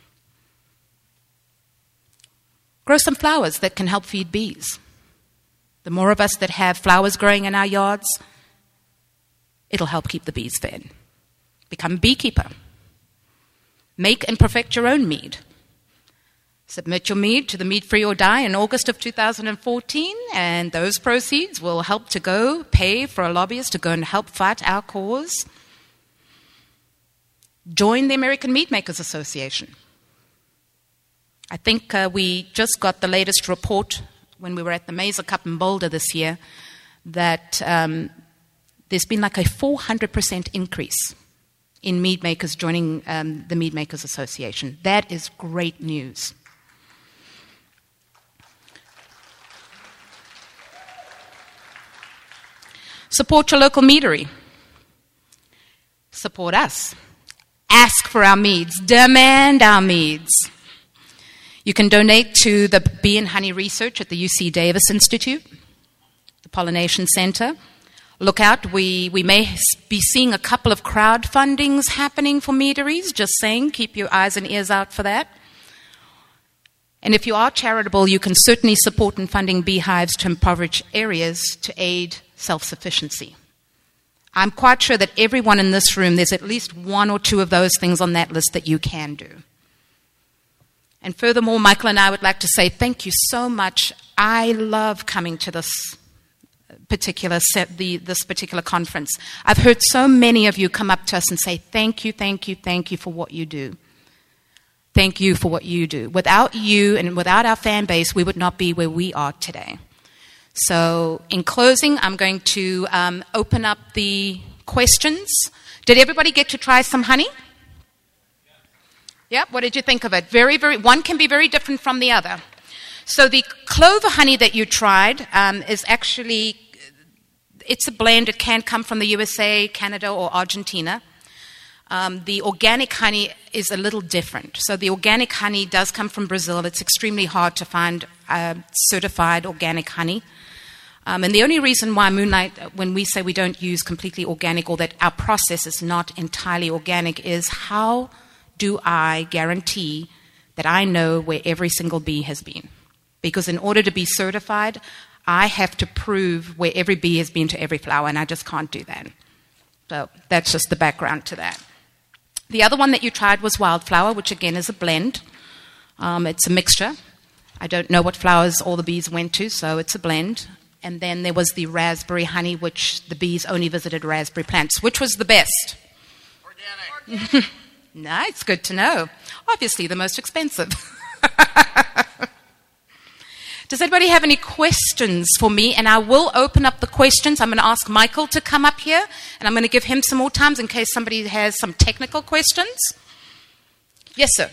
Grow some flowers that can help feed bees. The more of us that have flowers growing in our yards, it'll help keep the bees fed. Become a beekeeper. Make and perfect your own mead. Submit your mead to the Mead Free or Die in August of two thousand fourteen, and those proceeds will help to go pay for a lobbyist to go and help fight our cause. Join the American Mead Makers Association. I think uh, we just got the latest report when we were at the Mazer Cup in Boulder this year that um, there's been like a four hundred percent increase in mead makers joining um, the Mead Makers Association. That is great news. Support your local meadery. Support us. Ask for our meads. Demand our meads. You can donate to the Bee and Honey Research at the U C Davis Institute, the Pollination Center. Look out, we, we may be seeing a couple of crowdfundings happening for meaderies, just saying, keep your eyes and ears out for that. And if you are charitable, you can certainly support in funding beehives to impoverished areas to aid self-sufficiency. I'm quite sure that everyone in this room, there's at least one or two of those things on that list that you can do. And furthermore, Michael and I would like to say thank you so much. I love coming to this particular set, the, this particular conference. I've heard so many of you come up to us and say thank you, thank you, thank you for what you do. Thank you for what you do. Without you and without our fan base, we would not be where we are today. So in closing, I'm going to um, open up the questions. Did everybody get to try some honey? Yeah, what did you think of it? Very, very, one can be very different from the other. So the clover honey that you tried um, is actually, it's a blend. It can come from the U S A, Canada, or Argentina. Um, the organic honey is a little different. So the organic honey does come from Brazil. It's extremely hard to find uh, certified organic honey. Um, and the only reason why Moonlight, when we say we don't use completely organic or that our process is not entirely organic, is how do I guarantee that I know where every single bee has been? Because in order to be certified, I have to prove where every bee has been to every flower, and I just can't do that. So that's just the background to that. The other one that you tried was Wildflower, which again is a blend. Um, it's a mixture. I don't know what flowers all the bees went to, so it's a blend. And then there was the raspberry honey, which the bees only visited raspberry plants. Which was the best? Organic. Nice, good to know. Obviously the most expensive. Does anybody have any questions for me? And I will open up the questions. I'm going to ask Michael to come up here, and I'm going to give him some more time in case somebody has some technical questions. Yes, sir.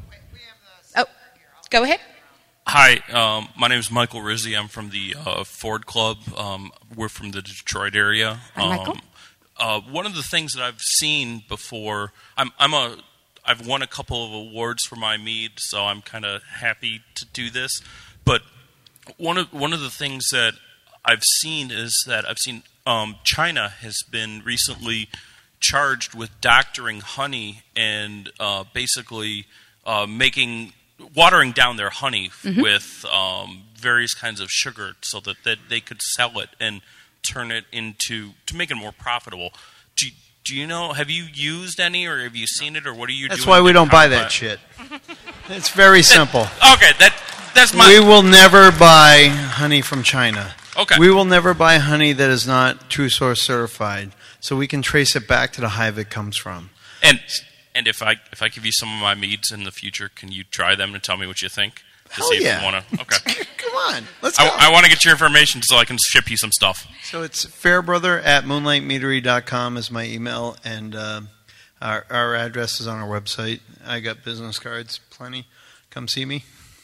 Oh, go ahead. Hi, um, my name is Michael Rizzi. I'm from the uh, Ford Club. Um, we're from the Detroit area. Hi, Michael. Um, uh, one of the things that I've seen before, I'm, I'm a, I've won a couple of awards for my mead, so I'm kind of happy to do this. But one of one of the things that I've seen is that I've seen um, China has been recently charged with doctoring honey and uh, basically uh, making watering down their honey mm-hmm. with um, various kinds of sugar so that, that they could sell it and turn it into to make it more profitable. Do you, do you know? Have you used any, or have you seen it, or what are you That's doing? That's why we don't buy that shit. It's very simple. That, okay, that. That's my we will never buy honey from China. Okay. We will never buy honey that is not True Source certified, so we can trace it back to the hive it comes from. And and if I if I give you some of my meads in the future, can you try them and tell me what you think? To Hell see yeah. if you want to. Okay. Come on, let's go. I, I want to get your information so I can ship you some stuff. So it's fairbrother at moonlight meadery dot com is my email, and uh, our our address is on our website. I got business cards, plenty. Come see me.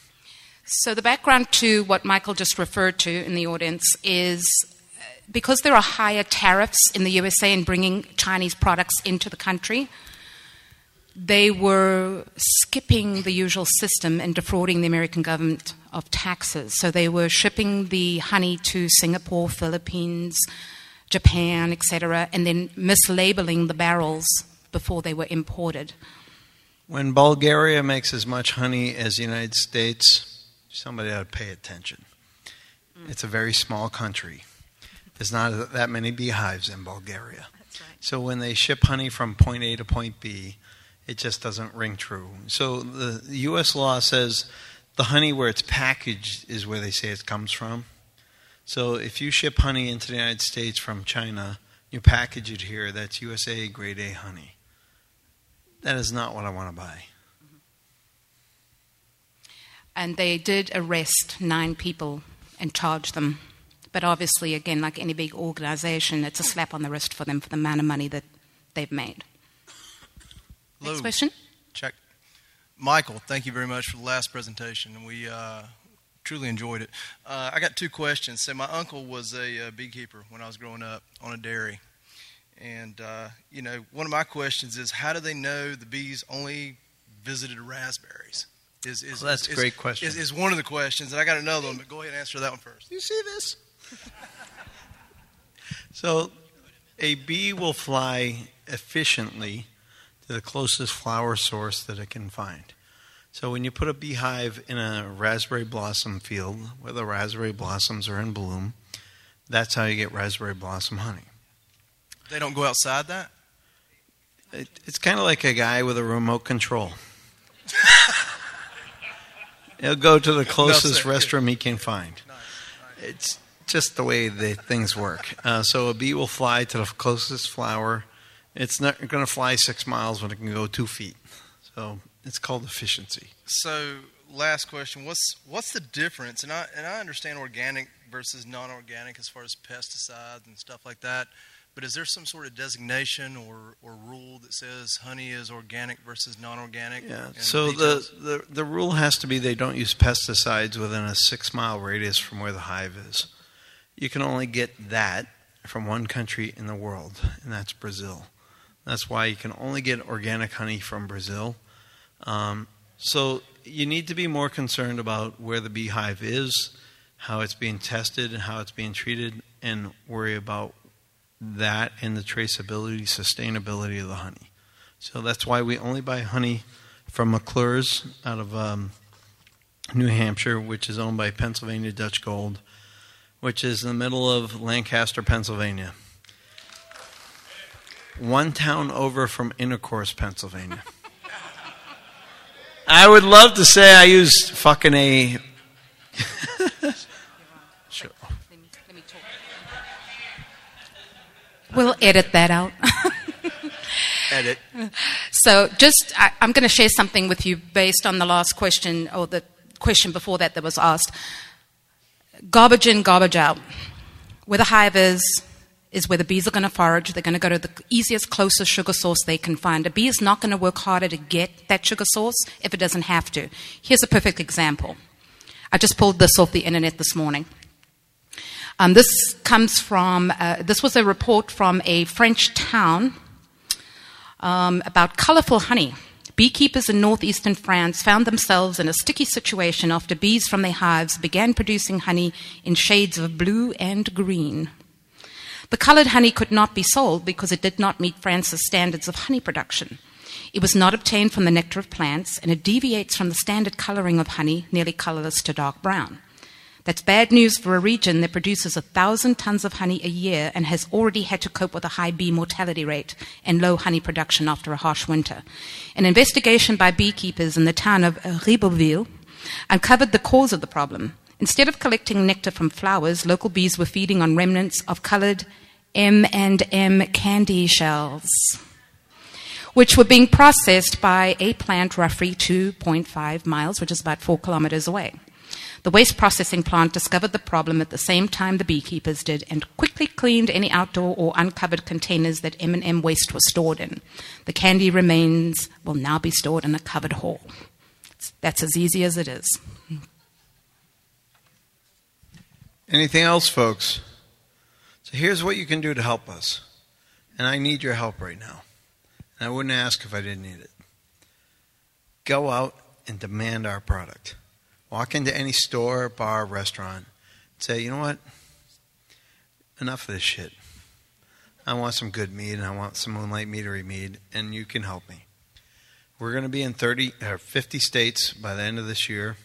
So the background to what Michael just referred to in the audience is because there are higher tariffs in the U S A in bringing Chinese products into the country, they were skipping the usual system and defrauding the American government of taxes. So they were shipping the honey to Singapore, Philippines, Japan, et cetera, and then mislabeling the barrels before they were imported. When Bulgaria makes as much honey as the United States, somebody ought to pay attention. Mm. It's a very small country. There's not that many beehives in Bulgaria. That's right. So when they ship honey from point A to point B, it just doesn't ring true. So the, the U S law says the honey where it's packaged is where they say it comes from. So if you ship honey into the United States from China, you package it here, that's U S A grade A honey. That is not what I want to buy. And they did arrest nine people and charge them. But obviously, again, like any big organization, it's a slap on the wrist for them for the amount of money that they've made. Hello. Next question. Check. Michael, thank you very much for the last presentation. We uh, truly enjoyed it. Uh, I got two questions. So my uncle was a uh, beekeeper when I was growing up on a dairy. And, uh, you know, one of my questions is, how do they know the bees only visited raspberries? Is, is, well, that's is, a great question. Is, is one of the questions, and I got another one, but go ahead and answer that one first. You see this? So, a bee will fly efficiently to the closest flower source that it can find. So when you put a beehive in a raspberry blossom field where the raspberry blossoms are in bloom, that's how you get raspberry blossom honey. They don't go outside that? It, it's kind of like a guy with a remote control. He'll go to the closest restroom he can find. Nice, nice. It's just the way the things work. Uh, so a bee will fly to the closest flower. It's not going to fly six miles when it can go two feet. So it's called efficiency. So last question: What's what's the difference? And I and I understand organic versus non-organic as far as pesticides and stuff like that. But is there some sort of designation or, or rule that says honey is organic versus non-organic? Yeah. So the, the the rule has to be they don't use pesticides within a six mile radius from where the hive is. You can only get that from one country in the world, and that's Brazil. That's why you can only get organic honey from Brazil. Um, so you need to be more concerned about where the beehive is, how it's being tested, and how it's being treated, and worry about that and the traceability, sustainability of the honey. So that's why we only buy honey from McClure's out of um, New Hampshire, which is owned by Pennsylvania Dutch Gold, which is in the middle of Lancaster, Pennsylvania. One town over from Intercourse, Pennsylvania. I would love to say I used fucking a... Sure. We'll edit that out. Edit. So just, I, I'm going to share something with you based on the last question, or the question before that that was asked. Garbage in, garbage out. Where the hive is, is where the bees are going to forage. They're going to go to the easiest, closest sugar source they can find. A bee is not going to work harder to get that sugar source if it doesn't have to. Here's a perfect example. I just pulled this off the internet this morning. Um, this comes from, uh, this was a report from a French town um, about colorful honey. Beekeepers in northeastern France found themselves in a sticky situation after bees from their hives began producing honey in shades of blue and green. The colored honey could not be sold because it did not meet France's standards of honey production. It was not obtained from the nectar of plants, and it deviates from the standard coloring of honey, nearly colorless to dark brown. That's bad news for a region that produces a thousand tons of honey a year and has already had to cope with a high bee mortality rate and low honey production after a harsh winter. An investigation by beekeepers in the town of Ribeauvillé uncovered the cause of the problem. Instead of collecting nectar from flowers, local bees were feeding on remnants of colored M and M candy shells, which were being processed by a plant roughly two point five miles, which is about four kilometers away. The waste processing plant discovered the problem at the same time the beekeepers did and quickly cleaned any outdoor or uncovered containers that M and M waste was stored in. The candy remains will now be stored in a covered hall. That's as easy as it is. Anything else, folks? So here's what you can do to help us. And I need your help right now. And I wouldn't ask if I didn't need it. Go out and demand our product. Walk into any store, bar, restaurant, and say, you know what? Enough of this shit. I want some good mead, and I want some Moonlight Meadery mead, and you can help me. We're going to be in thirty or fifty states by the end of this year.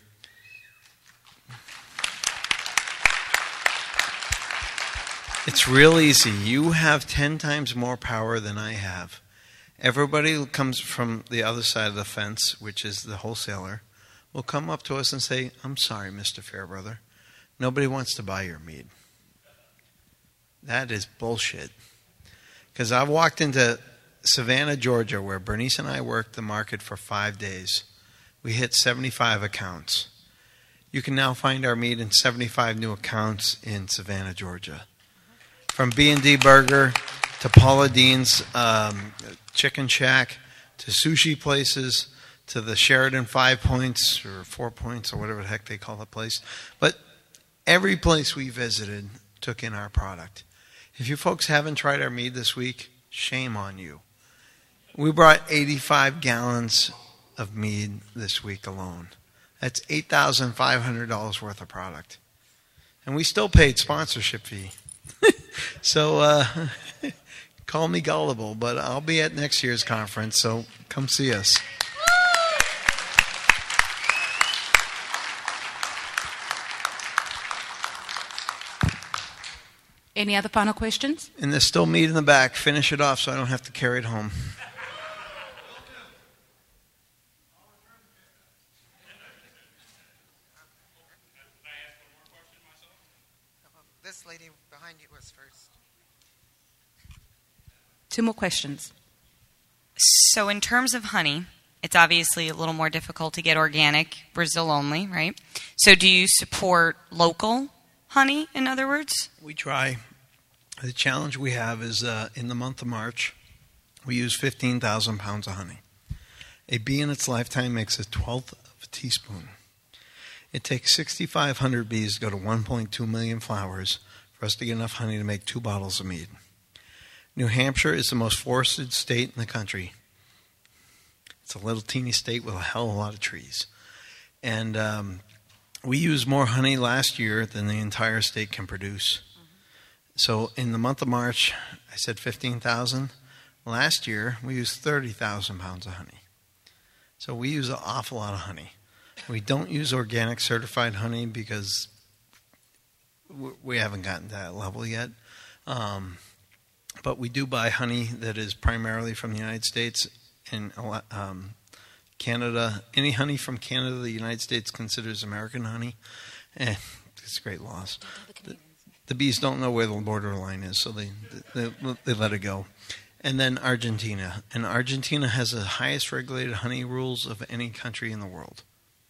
It's real easy. You have ten times more power than I have. Everybody comes from the other side of the fence, which is the wholesaler, will come up to us and say, I'm sorry, Mister Fairbrother. Nobody wants to buy your mead. That is bullshit. Because I've walked into Savannah, Georgia, where Bernice and I worked the market for five days. We hit seventy-five accounts. You can now find our mead in seventy-five new accounts in Savannah, Georgia. From B and D Burger to Paula Dean's um, Chicken Shack to sushi places to the Sheridan Five Points or Four Points or whatever the heck they call the place. But every place we visited took in our product. If you folks haven't tried our mead this week, shame on you. We brought eighty-five gallons of mead this week alone. That's eight thousand five hundred dollars worth of product. And we still paid sponsorship fee. So uh, call me gullible, but I'll be at next year's conference, so come see us. Any other final questions? And there's still meat in the back. Finish it off so I don't have to carry it home. This lady behind you was first. Two more questions. So in terms of honey, it's obviously a little more difficult to get organic, Brazil only, right? So do you support local honey, in other words? We try. The challenge we have is uh, in the month of March, we use fifteen thousand pounds of honey. A bee in its lifetime makes a twelfth of a teaspoon. It takes sixty-five hundred bees to go to one point two million flowers for us to get enough honey to make two bottles of mead. New Hampshire is the most forested state in the country. It's a little teeny state with a hell of a lot of trees. And um, we used more honey last year than the entire state can produce. Mm-hmm. So in the month of March, I said fifteen thousand. Last year, we used thirty thousand pounds of honey. So we use an awful lot of honey. We don't use organic certified honey because we haven't gotten to that level yet. Um, but we do buy honey that is primarily from the United States and um, Canada. Any honey from Canada, the United States considers American honey. And it's a great loss. The, the bees don't know where the borderline is, so they, they, they let it go. And then Argentina. And Argentina has the highest regulated honey rules of any country in the world.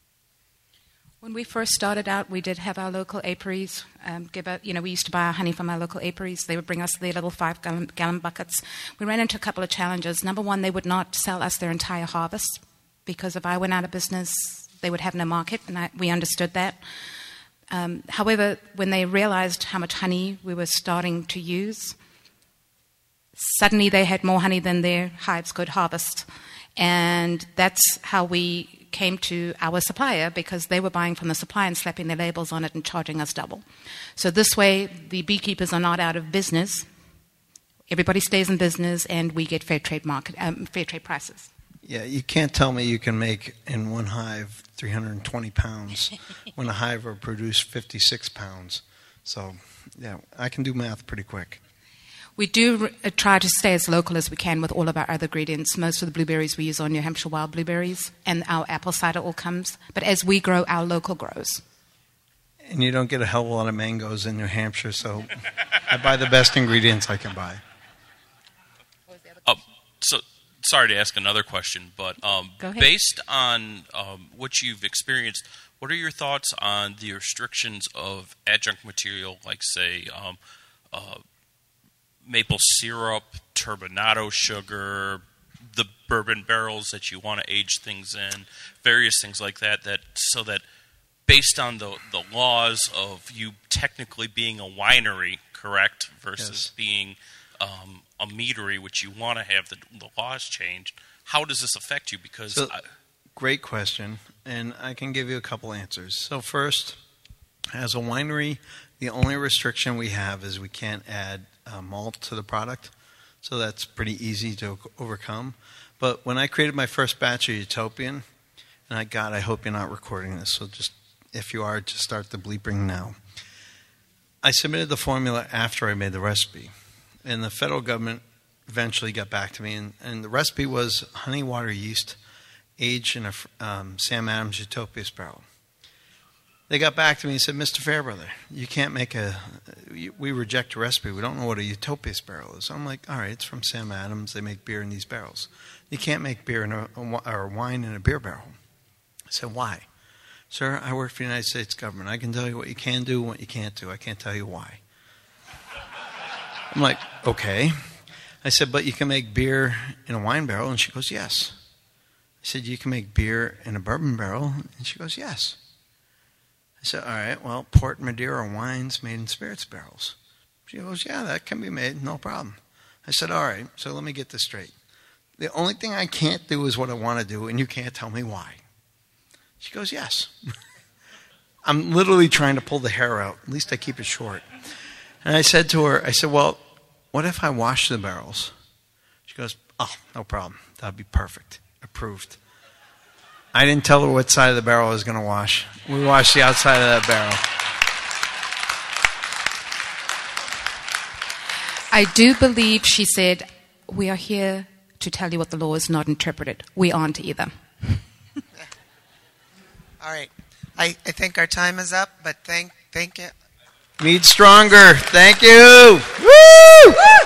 When we first started out, we did have our local apiaries. Um, give out, you know, we used to buy our honey from our local apiaries. They would bring us their little five-gallon gallon buckets. We ran into a couple of challenges. Number one, they would not sell us their entire harvest because if I went out of business, they would have no market, and I, we understood that. Um, however, when they realized how much honey we were starting to use, suddenly they had more honey than their hives could harvest. And that's how we came to our supplier, because they were buying from the supplier and slapping their labels on it and charging us double. So this way, the beekeepers are not out of business. Everybody stays in business, and we get fair trade market, um, fair trade prices. Yeah, you can't tell me you can make in one hive three hundred twenty pounds when a hive will produce fifty-six pounds. So, yeah, I can do math pretty quick. We do uh, try to stay as local as we can with all of our other ingredients. Most of the blueberries we use are New Hampshire wild blueberries, and our apple cider all comes. But as we grow, our local grows. And you don't get a hell of a lot of mangoes in New Hampshire, so I buy the best ingredients I can buy. Uh, so, sorry to ask another question, but um, based on um, what you've experienced, what are your thoughts on the restrictions of adjunct material, like, say, um, uh, maple syrup, turbinado sugar, the bourbon barrels that you want to age things in, various things like that, that so that based on the, the laws of you technically being a winery, correct, versus yes. being um, a meadery, which you want to have the, the laws changed, how does this affect you? Because so, I, great question, and I can give you a couple answers. So first, as a winery, the only restriction we have is we can't add Uh, malt to the product, so that's pretty easy to overcome. But when I created my first batch of Utopian, and I God, I hope you're not recording this, so just if you are, just start the bleeping now. I submitted the formula after I made the recipe, and the federal government eventually got back to me, and, and the recipe was honey water yeast aged in a um, Sam Adams Utopias barrel. They got back to me and said, Mister Fairbrother, you can't make a, we reject your recipe. We don't know what a Utopias barrel is. So I'm like, all right, it's from Sam Adams. They make beer in these barrels. You can't make beer in a, or wine in a beer barrel. I said, why? Sir, I work for the United States government. I can tell you what you can do and what you can't do. I can't tell you why. I'm like, okay. I said, but you can make beer in a wine barrel. And she goes, yes. I said, you can make beer in a bourbon barrel. And she goes, yes. I said, all right, well, port Madeira wines made in spirits barrels. She goes, yeah, that can be made, no problem. I said, all right, so let me get this straight. The only thing I can't do is what I want to do, and you can't tell me why. She goes, yes. I'm literally trying to pull the hair out. At least I keep it short. And I said to her, I said, well, what if I wash the barrels? She goes, oh, no problem. That'd be perfect. Approved. I didn't tell her what side of the barrel I was going to wash. We washed the outside of that barrel. I do believe she said, we are here to tell you what the law is not interpreted. We aren't either. All right. I, I think our time is up, but thank thank you. Mead Stronger. Thank you. Woo!